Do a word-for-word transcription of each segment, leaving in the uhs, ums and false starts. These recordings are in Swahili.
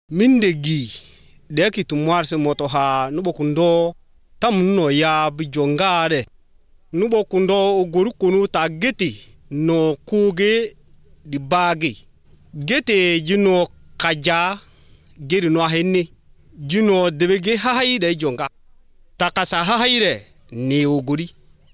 Mindegi deki tumwarse moto ha nubo kundo tam no ya bijongare nubo kundo oguru kunu ta geti no kuge di bagi gete jino kaja geri no henni jino debege hahaide jonga takasa hahaire ni oguri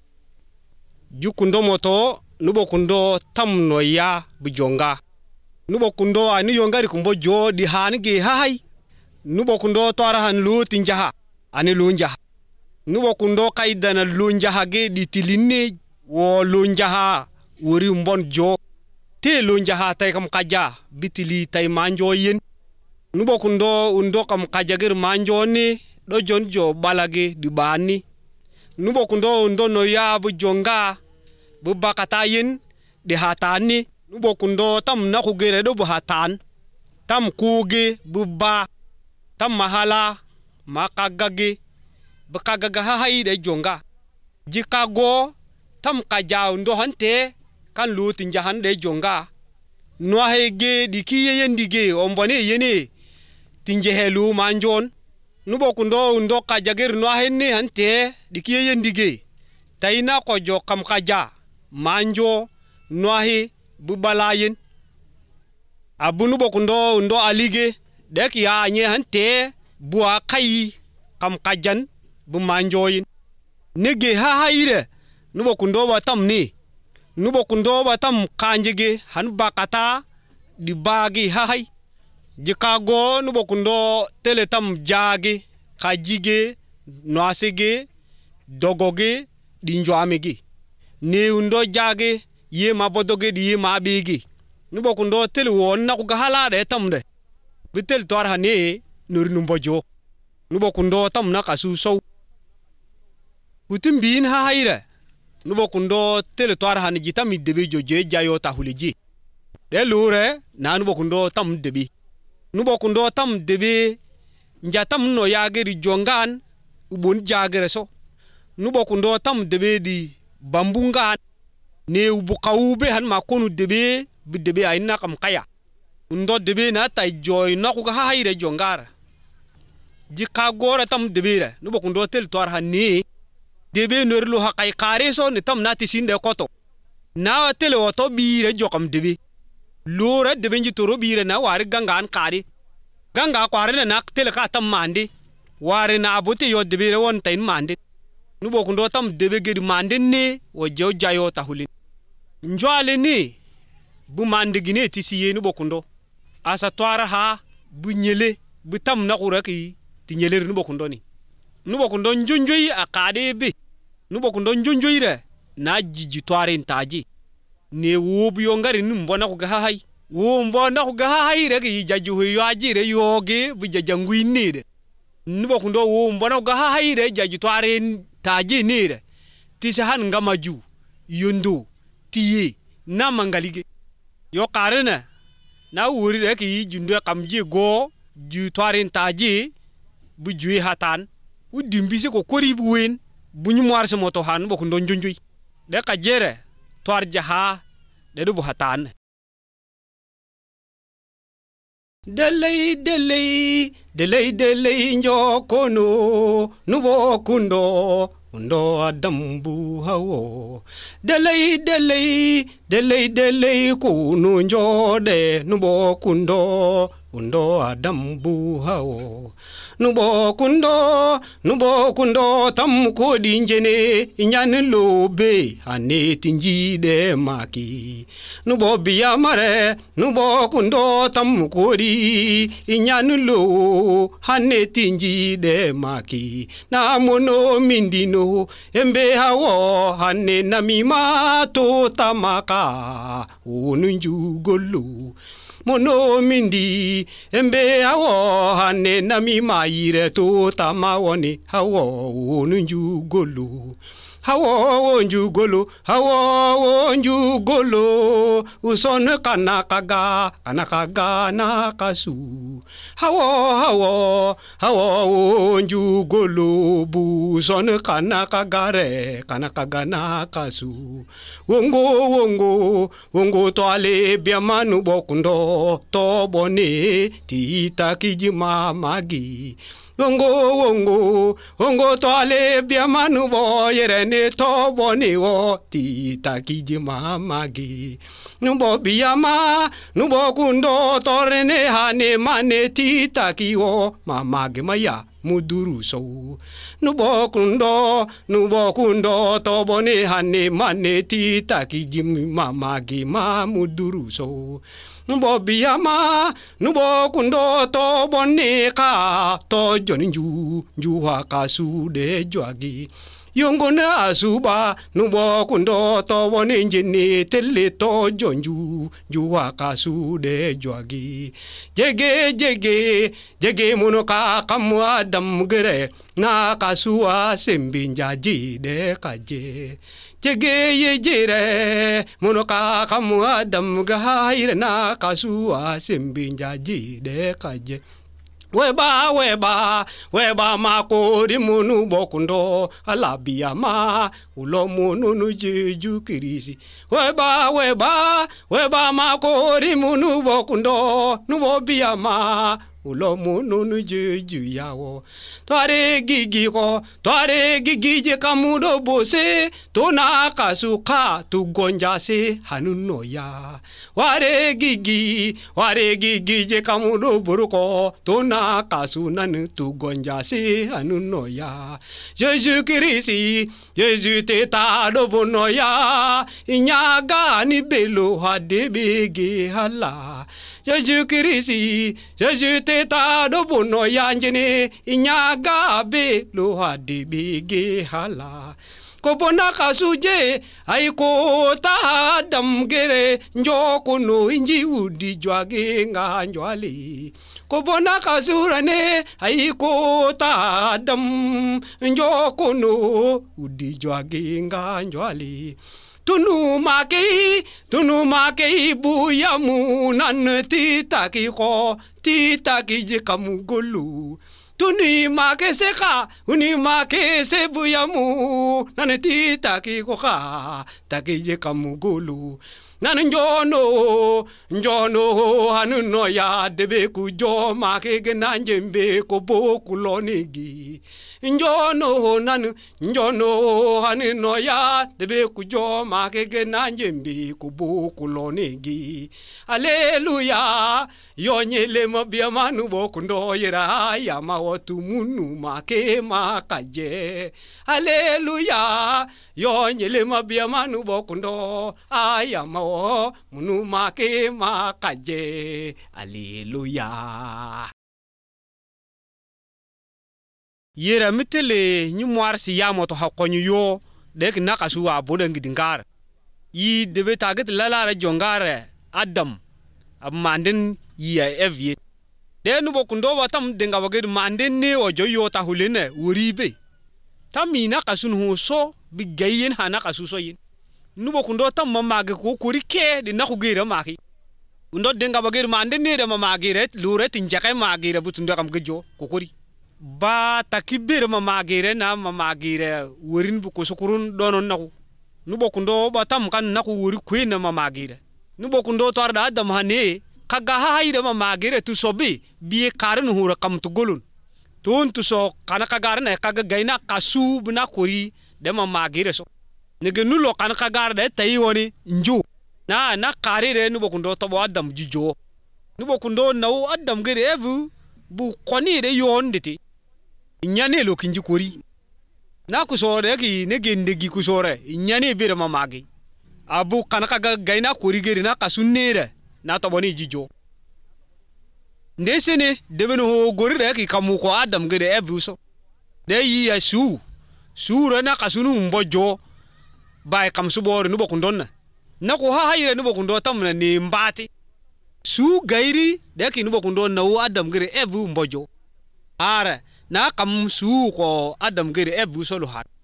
jukundo moto nubo kundo tam no ya bijonga nubo kundo ani yongari kumbo jo di hanige hahai nubo kundo twara han lu tinjaha ani lunjaha nubo kundo kaidana lunjaha ge di tilinne wo lunjaha wori mbon jo te lunjaha tay kam kaja bitili tay manjo yen nubo kundo undo kam kaja ger manjo ni do jon jo balage di bani nubo kundo undo no ya bu jonga bu bakata yen di hatani nubo kundo tam na kugere do bu hatan tam kuge bu ba tam mahala makagage bakagaga haide jonga jikago tam kaja ndo hante kan lutin jahan de jonga no hege dikiye yendige ombone yene tinje helu manjon nubo kundo ndo kajager no henne hante dikiye yendige tayina ko jo kam kaja manjo no he bubalayen abunu bokundo ndo alige dek ya nye hante bua kai kam kajan bu manjoyin nege ha haire nubo kundo watam ni nubo kundo watam kanjige han bakata di bagi ha hai jikago nubo kundo teletam jage kajige noasege dogoge dinjo amege ne undo jage ye mabodoge di ye mabigi nubo kundo tel won na ku gahala de tamde bitel tor hane nur numbojo nubo kundo tam na kasu so utimbin ha haire nubo kundo tel tor hane jitami debe joje jayo tahuliji de lure na nubo kundo tam debi nubo kundo tam debe njatam no yageri jongan ubun jagere so nubo kundo tam debe di bambungan ne ubukawube han makonu debe bidebe ayna kam kaya undo debe na tay joy na ku ha hayre jongara jika gora tam debe re no bokundo tel tor hanni debe norlu ha kay kare so ni tam na tisinde koto na tel woto bi re jokam debe lura debe nji toro bi re na wari ganga an kare ganga kware na tel ka tam mande wari na abote yo debe re won tay mande nu bokundo tam debe gedi mande ne wo jew jayo tahulin njwale ni bu mande gine tisiye nu bokundo asa twara ha bu nyele bu tam na kuraki ti nyele nu bokundo ni nu bokundo njunjoyi akade be nu bokundo njunjoyi re na jiji tware ntaji ne wo bu yongari nu mbona ku gahai wo mbona ku gahai re ki jaju yo ajire yoge bu jajangui ni de nu bokundo wo mbona ku gahai re jaju tware taji nire tisahan ngamaju yondo tiye na mangalige yo karena na wuri rek yi jundo kamji go ju twarin taji bu juyi hatan u dimbisi ko kori bu wen bunyu marse moto han boko ndonjunjuy de ka jere twar jaha de du bu hatan delay delay delay delay njokono nubo kundo undo adambu hawo delay delay delay delay kunu njode nubo kundo undo adambu hawo nubo kundo nubo kundo tam ko dinjene nyan lobe ane tinjide maki nubo biya mare nubo kundo tam ko di nyan lo ane tinjide maki na mono mindino embe hawo ane namima to tamaka ununju golu mono mindi embe hawo hane nami maire to tamawoni hawo ununju golu hawo njugolo hawo njugolo uson kana kaga kana kaga na kasu hawo hawo hawo njugolo bu son kana kagare kana kaga na kasu wongo wongo wongo toale biamanu bokundo to bone tita kijima magi wongo wongo wongo toale biamanu bo yerene to bone wo tita kijima magi nubo biama nubo kundo torene hane mane tita kiwo mamage maya muduru so nubo kundo nubo kundo to bone hane mane tita kijima magi ma muduru so nubo biama nubo kundo to bone ka to joninju juha kasu de jwagi yongona asuba nubo kundo to bone njene tele to jonju juha kasu de jwagi jege jege jege munoka kamu adam gere na kasua sembinja ji de kaje jege ye jere munoka kamu adam gahaire na kasua sembinja ji de kaje weba weba weba makori munu bokundo alabia ma ulo munu nu jeju kirisi weba weba weba makori munu bokundo nubo bia ma ulo munu nu jeju yawo tware gigi ko tware gigi je kamudo bose tona kasuka tu gonja se hanuno ya ware gigi ware gigi je kamudo buruko tona kasunan tu gonja se hanuno ya Jésus Christ Jésus te ta do bono ya inyaga ni belo hadebege hala Jésus Christ Jésus te ta do bono ya njene inyaga belo hadebege hala Kobona kasuje aiko ta damgere njoko no inji udi jwage nga njwali Kobona kasurane aiko ta dam njoko no udi jwage nga njwali Tunu makei tunu makei buyamu nan titaki ko titaki je kamugolu Tuni make seka, uni make sebuyamu, nane ti taki koka, taki je kamugulu. Nane njono, njono hanu no ya debe kujo make genanjembe ko boku lonigi. Njono nanu, njono hanu no ya debe kujo make genanjembe ko boku lonigi. Hallelujah, yonyele mabiamanu boku ndo yera yama otu munu make makaje. Hallelujah, yonyele mabiamanu boku ndo ayama munu make makaje. Hallelujah. Yera mitele nyumwar si yamoto hakonyu yo dek nakasu aboda ngidingar. Yi debe taget lalara jongare Adam abmanden ya evye. De nubo kundo watam denga waged manden ne ojo yo tahulene uribe. Tamina kasun hu so bigayen hana kasu so yin. Nubo kundo tam mamage ko kurike de nakugere maki. Undo denga waged manden ne de mamagere lure tinjaka magere butundo kam gejo kokori. Ba takibere mamagere na mamagere wurin bu ko sukurun donon naku. Nubo kundo batam kan naku wuri kwena mamagere. Nubo kundo torda Adam hane kaga haide mamagere tu sobi biye karin hura kam tu golun tun tu so kana kagar na kaga gaina kasu bna kori de mamagere so nege nulo kana kagar de tayi woni nju na na kare de nubo kundo to Adam jujo nubo kundo naw Adam gere evu bu koni de yonditi nyane lo kinji kori na ku sore ki nege ndegi ku sore nyane bire mamagi abu kana kaga gaina kori gere na kasunere na toboni jijo ndesene debeno ho gorire ki kamuko Adam gede ebuso de yi asu sura na kasunu mbojo bay kam subor nu bokundonna na ko ha hayre nu bokundo tamna ni mbati su gairi de ki nu bokundo na wo Adam gede ebu mbojo ara na kam su ko Adam gede ebu solo hat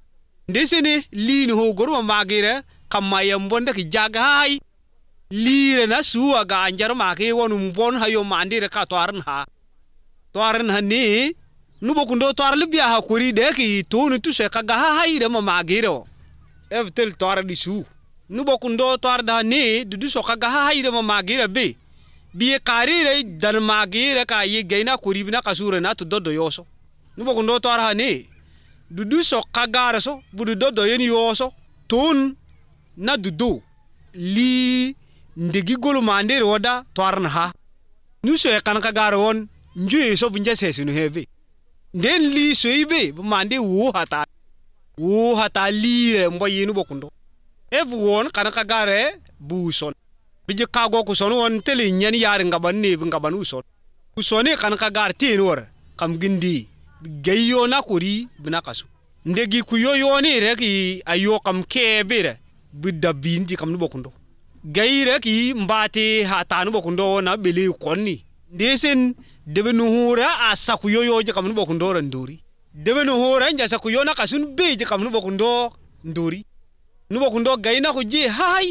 ndesene lin ho gorma magire kamma yambonda ki jagai lire na suwa ga anjar ma ke wonum bon hayo mandire ka toarn ha toarn ha ni nubo kundo toar libya ha kuri de ki tonu tu se ka ga haire ma magire o evtel toar di su nubo kundo toar da ni du so ka ga haire ma magire be biye karire dan magire ka ye gaina kuri bina kasure na to dodo yoso nubo kundo toar ha ni du so ka gara so budu dodo yen yoso ton na dudu li ndegi golu mandere woda toarna ha nuso e kan ka gara won njue so bunja sesunu hebe den li so ibe bu mande wo hata wo hata li mbo yinu bokundo evu won kan ka gare bu son bije kago ku son won tele nyen yar ngaban ne ngaban uson usone kan ka gar tin wor kam gindi geyo na kuri bina kasu ndegi ku yoyo ni reki ayo kam kebere bidda bindi kam no bokundo gayre ki mbate hatanu bokundo na beli konni desen debe no hura asaku yoyo je kam no bokundo randuri debe no hura nja saku yona kasun beje kam no bokundo nduri no bokundo gayna ko je hay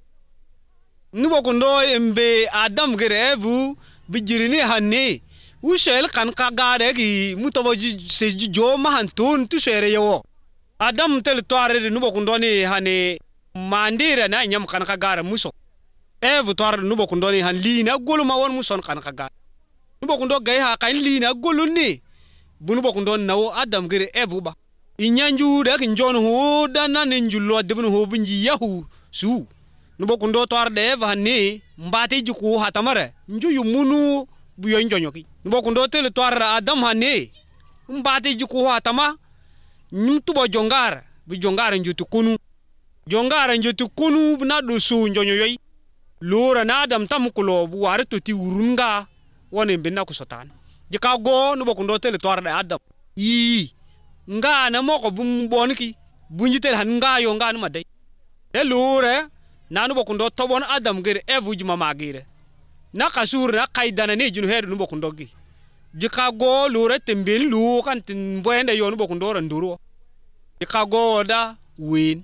no bokundo embe adam gerevu bijirini hanne usel kan ka gare ki mutobo se jo mahantun tu sere yo adam tel toare no bokundo ni hane mandira na nyam kan ka gara muso evu toar nubo kundoni han lina golu ma won muson kan ka gara nubo kundo gay ha kan lina golu ni bunu bo kundon nawo adam gere evu ba inyanju da kin jon ho dana ninjullo debnu ho bunji yahu su nubo kundo toar de evu hanni mbati juku hatamare nju yumunu bu yo njonyoki nubo kundo tel toar adam hanni mbati juku hatama nyumtubo jongar bu jongar njutu kunu jongara njotu kunu na do su njonyo yoy lura na adam tamkulo bu war to ti urunga woni binna ku sotan jika go no bokundo tele toar da adam yi nga na moko bum bonki bunjitel han nga yo nga ma day e lura na no bokundo to bon adam gere evu juma magire na kasur na kaidana ne junu hedu no bokundo gi jika go lura tembel lu kan tin boende yo no bokundo randuro jika go da win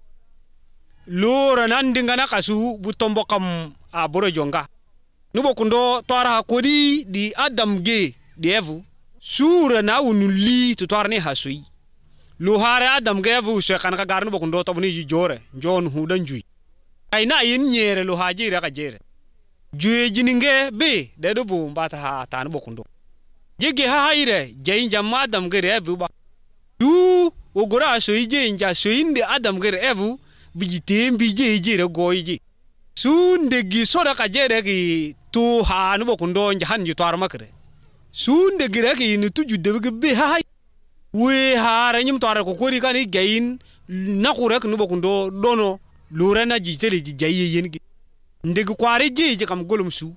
lura nan dingana kasu butombo kam a boro jonga nubo kundo toara kodi di adam ge di evu sura na unuli to toarne hasui lu hare adam ge evu se kan ka garnu bokundo to buni jore jon hudan jui ayna yin nyere lu hajira ka jere juye jininge be de do bu mbata ha tan bokundo jege ha haire jayin jamma adam ge evu ba du ogora so ije inja so inde adam ge evu bijite mbije jere goyiji sunde gi soda ka jere gi tu hanu bokundo njahan ju tar makre sunde gi reki ni tuju de be hay we hare nyim tar ko kori kan gayin na ko rek nu bokundo dono lura na ji tele ji jaye yen gi ndeg kware ji ji kam golum su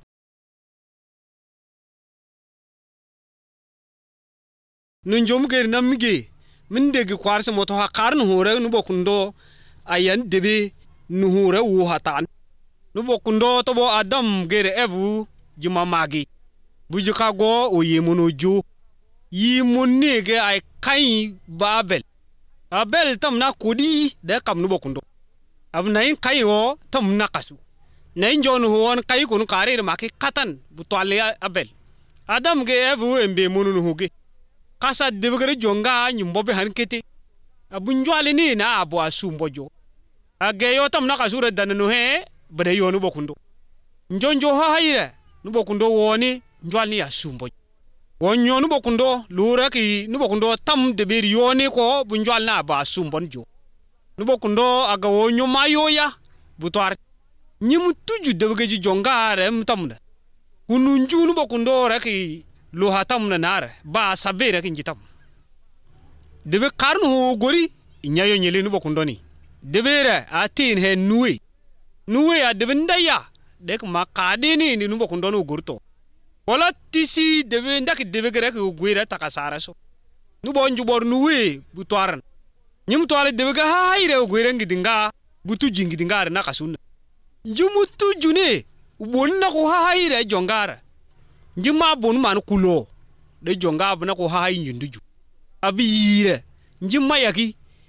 nun jom ge namge min deg kwar se moto ha karnu hore nu bokundo ayan debe nuhure wu hatan nubo kundo to bo adam gere evu juma magi bujuka go o yemono ju yimunni ge ay kai babel abel tam na kudi de kam nubo kundo abna yin kai o tam na kasu nayin jon won kai kun kare ma ke katan bu toale abel adam ge evu embe mununu huge kasa debe gere jonga nyumbo be hankete abunjwale ni na abo asumbojo ageyo tam na kasure danano he bade yo no bokundo njonjo ha hayre no bokundo woni njwalni asumbo wonyo no bokundo lura ki no bokundo tam de ber yoni ko bu njwalna ba sumbon jo no bokundo aga wonyo mayoya butwar nyimu tuju de begeji jongare mtamda kununju no bokundo raki lo hatam na nare ba sabere ki njitam debe karnu gori nyayo nyele no bokundo ni debere atin he nuwe nuwe a debendaya dek makadini ni nubo kundono gurto wala tisi debe ndak debe gere ko gwira takasara so nubo njubor nuwe butwaran nyim toale debe ga hayre gwira ngidinga butu jingidinga na kasun njumutu june bonna ko hayre jongara njima bon man kulo de jonga bna ko hay njinduju abire njima yaki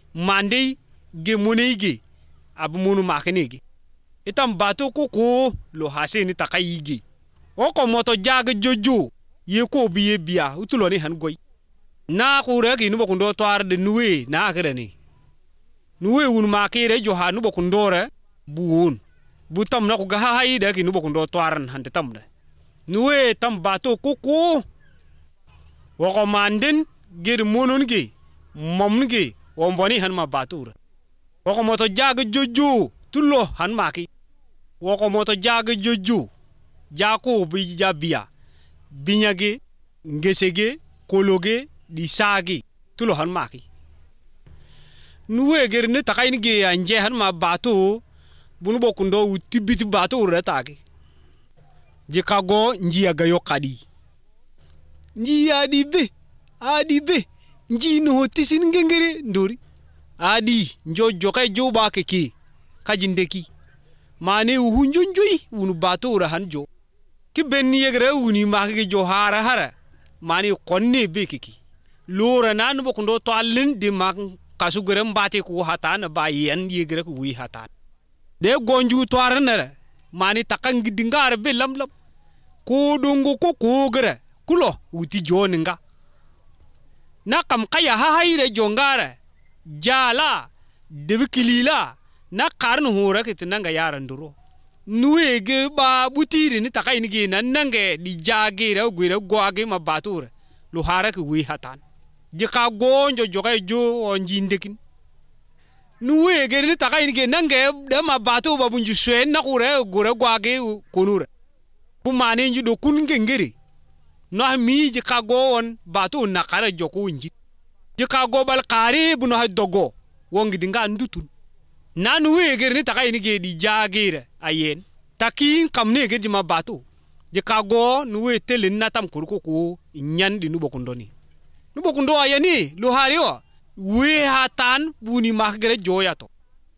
mandi ge munigi ab munu makinigi itam batu kuku lo hasini takayigi oko moto jaga jojo ye ko biye biya utuloni han goy na kure ki nubo kundo twar de nuwe na kreni nuwe un makire jo ha nubo kundore buun butam na ko ga hayi de ki nubo kundo twaran han tam de nuwe tam batu kuku woko mandin gir munun gi momn gi womboni han ma batura woko moto jaga jojo tullo han maki woko moto jaga jojo jako bi jabia binyage ngesege kologe disagi tulo han maki nuwe gerne takayni ge anje han ma batu bunu bokundo utibiti batu retagi jikago njiya gayo kadi njiya dibe adibe njino tisin ngengere ndori adi njo jokai joba keki kajindeki mane uhunjonjoi unu batu ra hanjo ki ben yegre uni maki jo hara hara mani konne bekiki lora nan bokundo to allen di mak kasugere mbati ku hatana bayen yegre ku wi hatan de gonju to arnere mani takangi dingar be lamlam ko dungu ko kugre kulo uti joninga na kam kaya ha hayre jongara jala debikilila na karnu hora kitinanga yaranduro nuwege ba butiri ni takayni gi nan nange di jagire gwire gwage ma batura lu hara ki wi hatan jika gonjo jokai jo onjindekin nuwege ni takayni gi nange de ma batu babunju swen na kure gore gwage kunura bu mane nji do kun ngengeri no mi jika go on batu nakara joku nji jika go bal qari bu no dogo wongi dinga ndutun nanu weger ni takayni ge di jagire ayen takin kamne ge jima batu je kago nuwe tele natam kurko ko nyandi nu bokundoni nu bokundo ayani lo hariwa we hatan buni magre joyato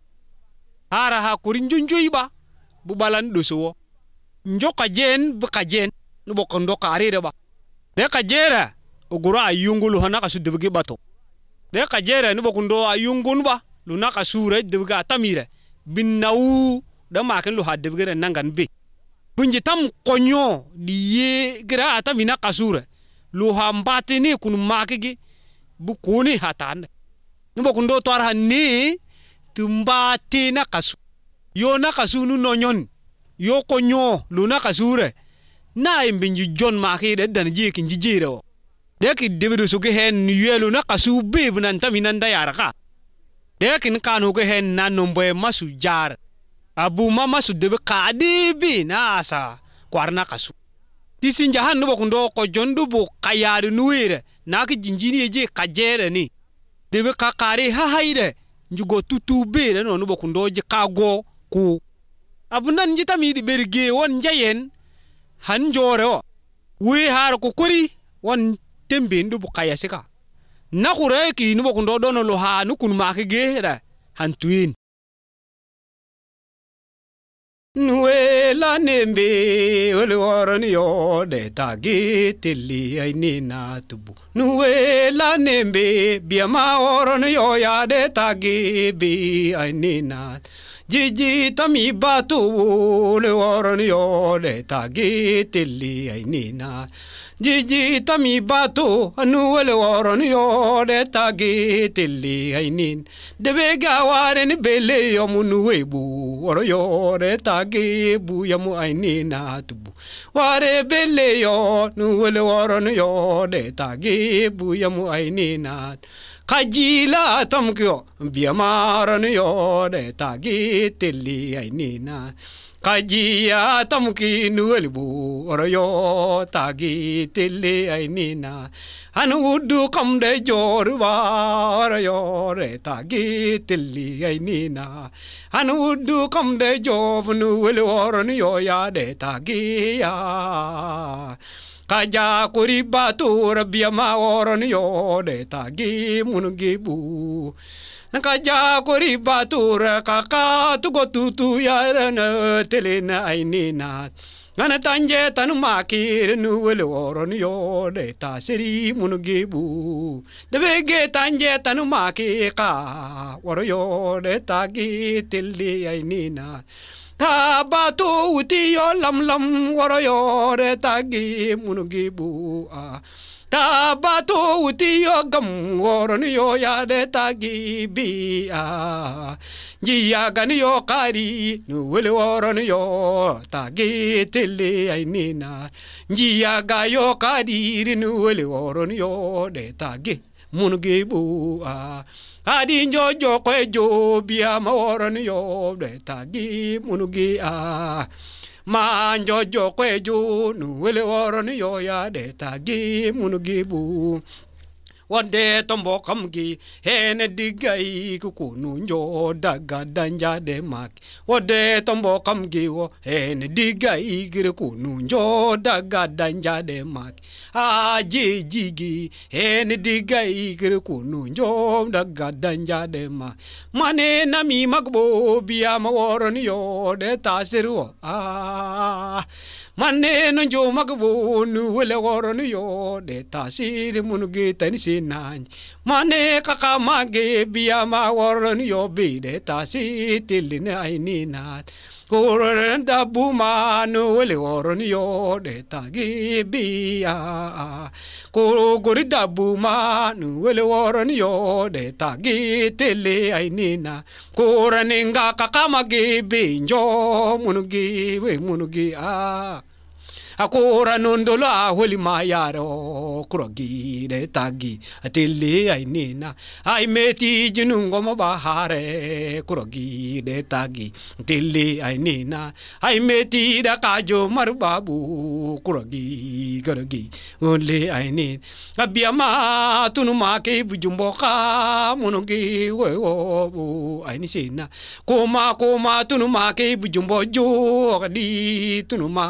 hara ha kurinjunjoiba bu balan doso njoka jen bu kajen nu bokundo karire ba de kajera ogura ayungulu hanaka sudebge bato de kajera nu bokundo ayungun ba luna ka sure debga tamire binnawu da makin lu hadebgere nangan be bunji tam konyo diye gra atamina kasure lu hambate ni kun makigi bu kuni hatan nubo kundo tor hanni tumbate na kasu yo na kasunu nonyon yo konyo luna kasure na imbinji jon makide dan je kin jijero de ki debedo suke hen yelu na kasu be bunan tamina ndayaraka dekin kanu ke hen nanombe masu jar abu mama su debe kadibi na asa kwarna kasu tisin jahan no bokundo ko jondu bu kayari nuire na ki jinjini je kajere ni debe kakari ha haide njugo tutu be no no bokundo je kago ku abunan jitami di berge won jayen han jore we har ko kuri won tembe ndu bu kayasika na kure ki nubo kundo dono lo ha nu kun ma ke da han tuin nuwe la nembe ole woroni yo de tagi tilli ai ni na tubu nuwe la nembe biama woroni yo ya de tagi bi ai ni na jiji tami batu ole woroni yo de tagi tilli ai ni na jiji tami batu anu wale waron yo de tagi tilli ainin debe gawaren bele yo munu webu woro yo de tagi bu yamu ainina tubu ware bele yo nu wale waron yo de tagi bu yamu ainina kajila tamkyo biamaron yo de tagi tilli ainina kajia tamki nuelbu oroyo tagi tille ainina anudu kamde jorwa oroyo re tagi tille ainina anudu kamde jovnu welorn yo ya de tagi ya kaja kuribatu rabiama oron yo de tagi munugibu nakaja kori batura kaka tugo tutu ya na telena ainina Ana tanje tanu makir nu wele woron yo de ta seri munugibu de bege tanje tanu makika woro yo de ta gi tilli ainina ta batu uti yo lam lam woro yo de ta gi munugibu a ta batu uti yo gam woron yo ya de ta gi bi a jiya gan yo kari nu wele woron yo ta gi tilli ainina jiya ga yo kari nu wele woron yo de ta gi munugibu a adi jojo ko jo biya ma woron yo de ta gi munugi a ma jojo ko jo nu wele woron yo ya de ta gi munugibu wande tombo kamgi hene digai kukunu njo daga danja de mak wade tombo kamgi wo hene digai gire kunu njo daga danja de mak aji jigi hene digai gire kunu njo daga danja de mak mane nami magbo biya maworon yo de tasiru ah mane no njo magbo nu wele woron yo de tasir munugi tanisi nan mane kaka mage biya ma woron yo be de tasi tilne ainina koron da buma no wele woron yo de tagi biya ko gori da buma no wele woron yo de tagi tele ainina koraninga kaka mage binjo munugi we munugi a akora nondolo a holi mayaro krogi de tagi atili ainina ai meti jinungo mabahare krogi de tagi tili ainina ai meti da kajo marbabu krogi krogi onle ainin abiama tunuma ke bujumbo ka munugi we o ainisina koma koma tunuma ke bujumbo jo di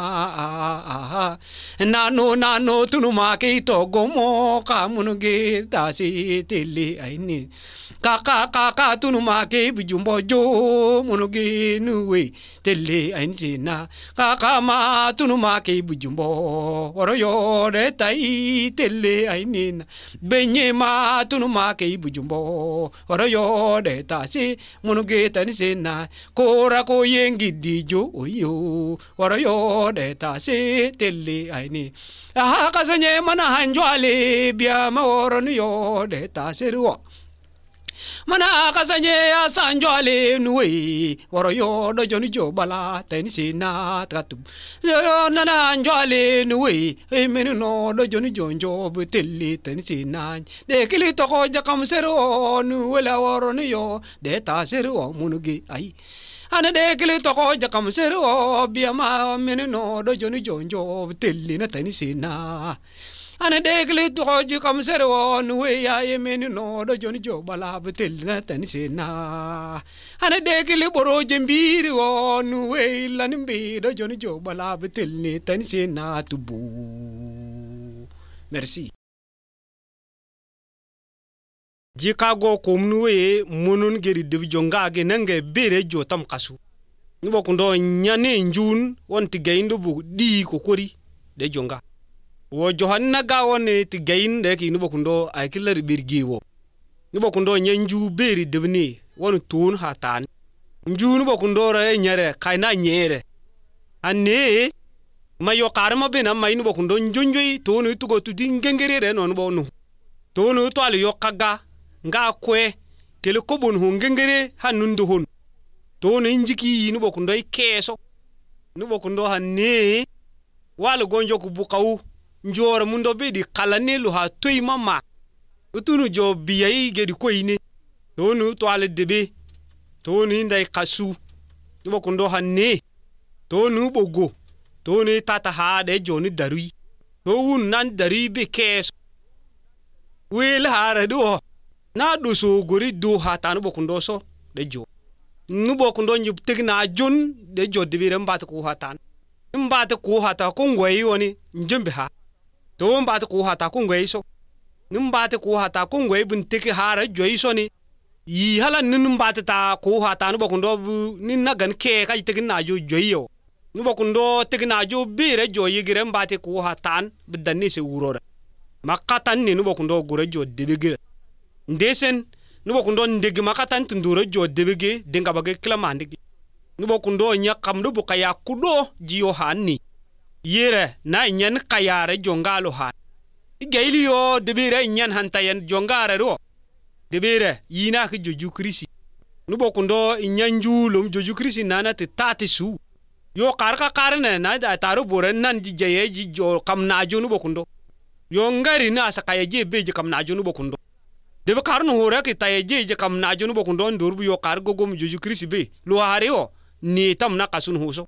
tunuma nano nano tunuma ke to gomo ka munuge tasi tili aini kaka kaka tunuma ke bujumbo jo munuge nuwe tili aini na kaka ma tunuma ke bujumbo oroyo de tai tili aini na benye ma tunuma ke bujumbo oroyo de tasi munuge tani sena kora ko yengi dijo oyo oroyo de tasi tele aini aha kasanye mana hanjwale bia maworon yo de taserwa mana kasanye asanjwale nuwe woro yo do joni jo bala tenisi na tatu yo nana hanjwale nuwe e menino do joni jonjo buteli tenisi na de kili to ko jakam sero nuwe la woron yo de taserwa munugi ai ana de kili toko jakam sero biya ma menino do joni jonjo telli na tani sina ana de kili toko jakam sero nuwe ya ye menino do joni jo bala telli na tani sina ana de kili boro jembiri wo nuwe lanimbi do joni jo bala telli tani sina tubu. Merci. Jikago komnuwe munun geri divijonga ge nange bere jotam kasu nibo kundo nyane njun wonti gaindo bu di kokori de jonga wo johanna ga woni ti gainde ki nibo kundo ay kilar birgiwo nibo kundo nyanju beri debni won tun hatan nju nibo kundo ra nyere kaina nyere anne mayo karma bena may nibo kundo njonjoi tonu tugo tudi ngengere non bo nu tonu to al yokaga nga kwe kele kobon ho ngengere hanundu hon to no njiki yi no bokundo keso no bokundo hanne wal gonjo ku bukaw njora mundo be di kalane lu ha toy mama utunu jo biyai gedi koyine to no to ale debe to ni ndai kasu no bokundo hanne to no bogo to ni tata ha de joni darui to wun nan dari be keso wel hara do na do so gori do hata no bokundo so de jo nu bokundo nyub tegna jon de jo de biram bat ko hatan mbata ko hata ko ngwei woni njembe ha to mbata ko hata ko ngwei so mbata ko hata ko ngwei bun teki hara joi so ni yi hala nun mbata ta ko hata no bokundo ni nagan ke ka tegna jo joi yo nubo kundo tegna jo bire jo yigire mbate ku hatan bidanni se wurora makatan ni nubo kundo gure jo debegire ndesen nubo kundo ndegi makatan tundure jo debege denga bage klamandigi nubo kundo nya kamdu bukaya kudo jiyo hanni yere na nyen kayare jongalo han igayli yo debire nyen hantayen jongare ro debire yina ki joju krisi nubo kundo nyanju lum joju krisi nana te tati su yo karka karne na da taru boren nan jijaye ji jo kamna jo nubo kundo yo ngari na sakaya je beje kamna jo nubo kundo debe karno hore ki tayeje je kamna jo nubo kundo ndurbu yo kargo gom joju krisi be lo hareo ni tam na kasun huso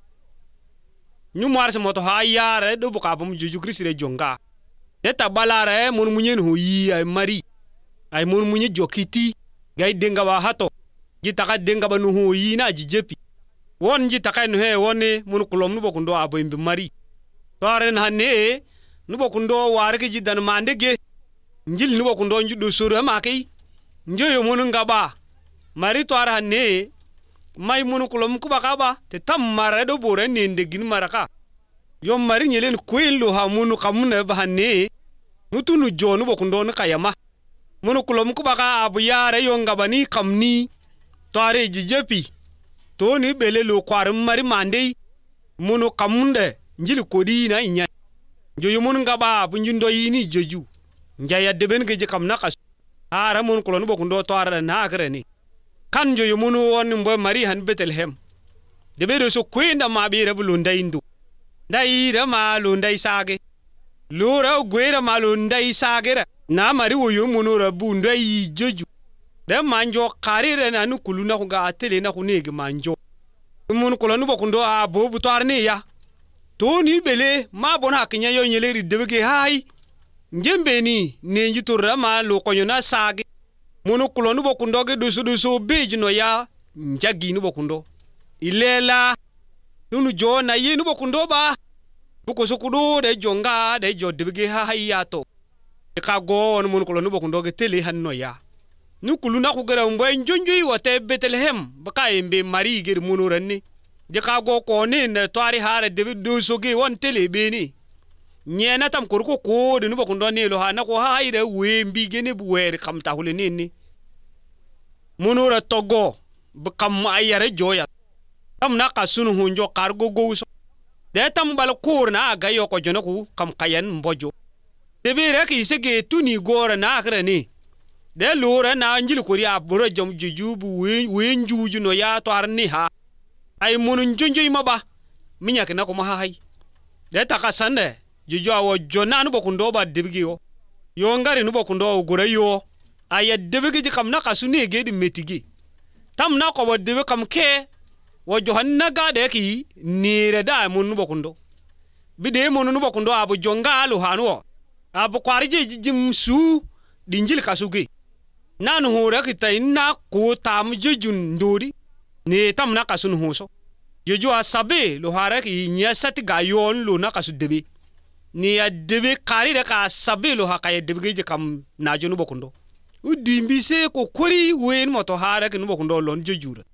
nyu marse moto hayare do buka bum joju krisi re jonga deta balare mun munyen hu yi ay mari ay mun munye jokiti gay denga ba hato ji taka denga ba nu hu yi na ji jepi won ji taka no he woni mun kulom nu bokundo abo imbe mari toren hanne nu bokundo warke ji dan mandege njil nu bokundo njudo suru ma kay njoyo mun ngaba mari to ar hanne may mun kulom ku bakaba te tam mara do bore ne ndegin maraka yo mari nyelen kuelo ha munu kamuna ba hanne mutunu jonu bokundo no kayama munu kulom ku baka abu yare yo ngabani kamni tare jijepi to ni belelo kwarum mari mande munu kamunde njili kodi na inya joyo mun ngaba bu njundo yini joju njaya deben ge kam nakas ara mun kulon bokundo tare na agreni kan joyo munu won mbo mari han Bethlehem debe do so kwenda ma bi rebulu ndayindu dai da ma lu ndai sage lura gwera ma lu ndai sage na mari wo yo munu rabu ndai joju de manjo karire na nu kuluna ko ga tele na ko nege manjo mun ko lanu bokundo a bobu tarne ya to ni bele ma bona kinya yo nyeleri debege hay njembe ni ne njitura ma lo konyo na sage mun ko lanu bokundo ge dusu dusu bejino ya njagi nu bokundo ilela nunu jo na yenu bokundo ba buko sokudo de jonga de jo debege hay ya to ka go on mun ko lanu bokundo ge tele hanno ya nukulu na kugera mboy njonjoi wote Bethlehem baka embe mari gir munuranni je ka go ko ne ne twari hare de do soge won tele beni nyena tam kurko ko de nuba kundo ne lo ha na ko haire we mbi gene bu wer kam ta hule ne ni munura togo bakam ayare joya tam na ka sunu hunjo kargo go so de tam bal kur na ga yo ko jonaku kam kayan mbojo de be rek isege tuni gora na akrani de lura na njil kuri aburo jom jujubu wen juju no ya to arni ha ay munun junjui maba minya ke na ko ma hay de takasande juju awo jonanu bokundo ba debigi yo yo ngari nu bokundo gure yo ay debigi ji kam na kasuni ge di metigi tam na ko debe kam ke wo johanna ga de ki nire da munu bokundo bide munu bokundo abu jonga lu hanu abu kwarije jim su dinjil kasugi nanu hore kita inna ko tam jejun ndori ne tam na kasun hoso jojo asabe lo hare ki nya sati gayon lo na kasu debe ni ya debe kari de ka sabe lo hakaya debe je kam na jonu bokundo udimbi se ko kori wen moto hare ki no bokundo lon jejura